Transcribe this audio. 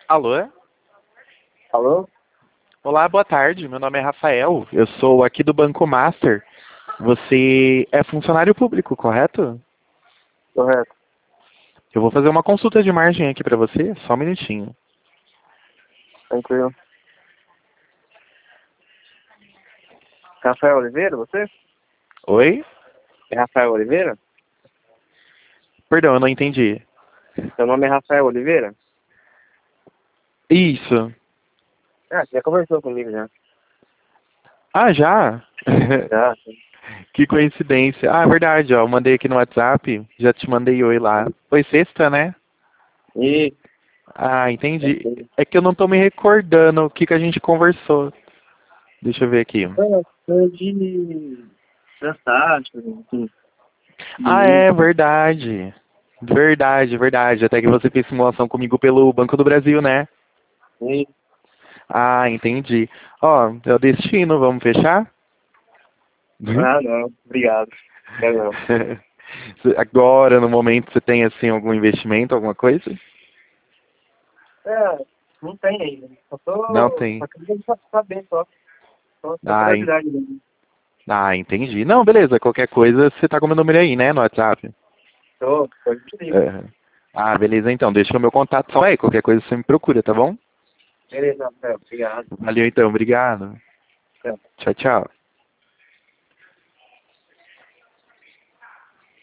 Alô? Alô? Olá, boa tarde. Meu nome é Rafael. Eu sou aqui do Banco Master. Você é funcionário público, correto? Correto. Eu vou fazer uma consulta de margem aqui para você, só um minutinho. Tranquilo. Rafael Oliveira, você? Oi? É Rafael Oliveira? Perdão, eu não entendi. Seu nome é Rafael Oliveira? Isso. Ah, você já conversou comigo já. Ah, já? Já. Que coincidência. Ah, verdade, ó. Eu mandei aqui no WhatsApp, já te mandei oi lá. Foi sexta, né? E... Ah, entendi. É que eu não tô me recordando o que a gente conversou. Deixa eu ver aqui. Foi de... Fantástico, enfim. Ah, é verdade. Verdade, verdade. Até que você fez simulação comigo pelo Banco do Brasil, né? E... Ah, entendi. Ó, é o destino, vamos fechar? Ah, não. Obrigado. Quero não. Agora, no momento, você tem, assim, algum investimento, alguma coisa? É, não tem ainda. Não Só tem. queria saber só. Só Ah, curiosidade mesmo. entendi. Não, beleza. Qualquer coisa, você tá com o meu número aí, né, no WhatsApp? Tô te ligo. É. Ah, beleza, então. Deixa o meu contato só aí. Qualquer coisa você me procura, tá bom? Beleza, Rafael. Obrigado. Valeu, então. Obrigado. Tchau. Tchau, tchau.